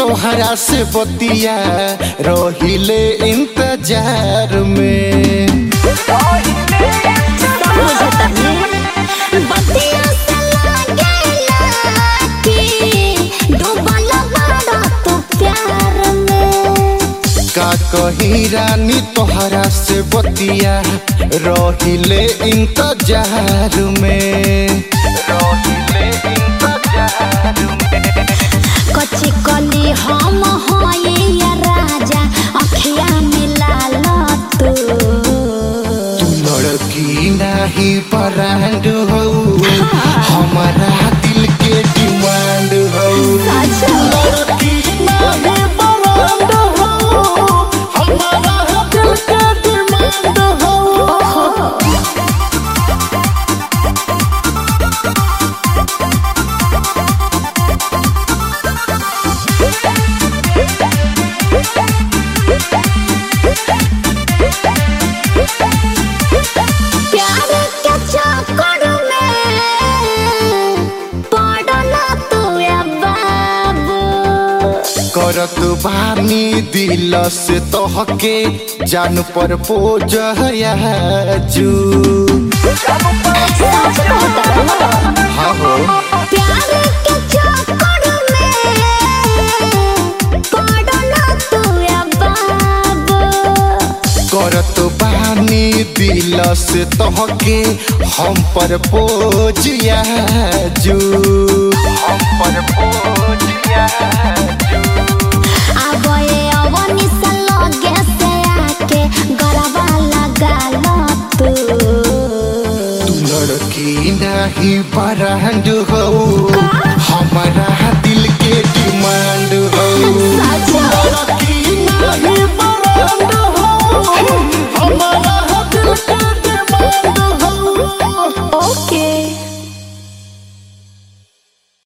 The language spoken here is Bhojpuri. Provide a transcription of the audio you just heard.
तोहरा से बतिया रहिले इंतजार में। बतिया से लागेला कि डूबल बाड़ा तू प्यार में। का कहीं रानी तोहरा से बतिया रहिले इंतजार में। कच्ची कली हम होइया राजा अखिया मिला लो तू लड़की नाही ब्रांड हो हमारा दिल के डिमांड हो। लड़की नाही ब्रांड हो हमारा दिल के डिमांड हो। प्यार के चक्कर में पड़ना तू या बाबू। करत बानी दिल से तोहके जान पर पोज जू। हाँ हो प्यार के चक्कर में पड़ना तू या बाबू। करत बानी दिल से तोहके हम पर पोज जू। हम पर पोज अब ये अवनी से लगे से आके गरबा लगा लो तू लड़की नहीं ब्रांड हो हमारा दिल के डिमांड हो।